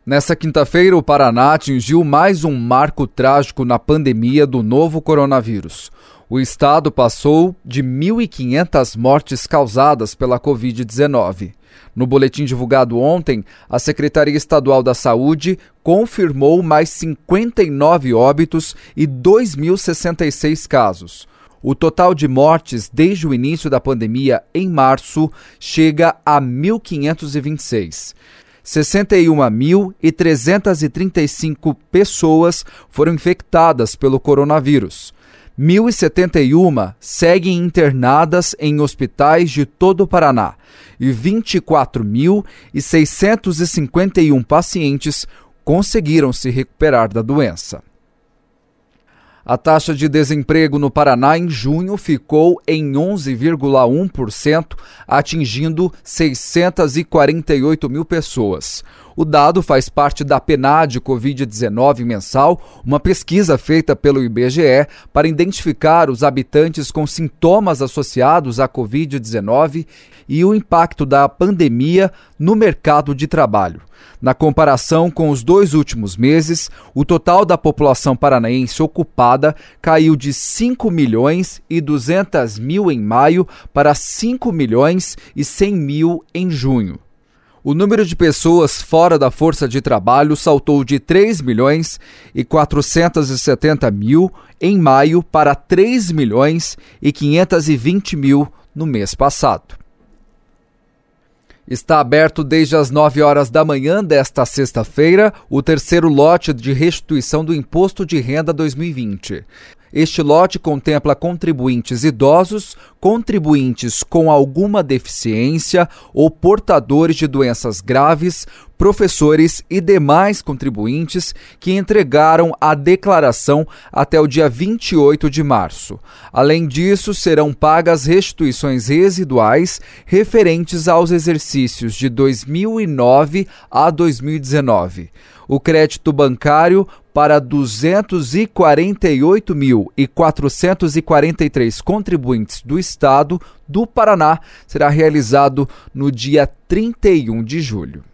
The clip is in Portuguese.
Nessa quinta-feira, o Paraná atingiu mais um marco trágico na pandemia do novo coronavírus. O estado passou de 1.500 mortes causadas pela Covid-19. No boletim divulgado ontem, a Secretaria Estadual da Saúde confirmou mais 59 óbitos e 2.066 casos. O total de mortes desde o início da pandemia, em março, chega a 1.526. 61.335 pessoas foram infectadas pelo coronavírus. 1.071 seguem internadas em hospitais de todo o Paraná e 24.651 pacientes conseguiram se recuperar da doença. A taxa de desemprego no Paraná em junho ficou em 11,1%, atingindo 648 mil pessoas. O dado faz parte da PNAD Covid-19 mensal, uma pesquisa feita pelo IBGE para identificar os habitantes com sintomas associados à Covid-19 e o impacto da pandemia no mercado de trabalho. Na comparação com os 2 últimos meses, o total da população paranaense ocupada caiu de 5.200.000 em maio para 5.100.000 em junho. O número de pessoas fora da força de trabalho saltou de 3.470.000 em maio para 3.520.000 no mês passado. Está aberto desde as 9 horas da manhã desta sexta-feira o terceiro lote de restituição do Imposto de Renda 2020. Este lote contempla contribuintes idosos, contribuintes com alguma deficiência ou portadores de doenças graves, professores e demais contribuintes que entregaram a declaração até o dia 28 de março. Além disso, serão pagas restituições residuais referentes aos exercícios de 2009 a 2019. O crédito bancário para 248.443 contribuintes do Estado do Paraná será realizado no dia 31 de julho.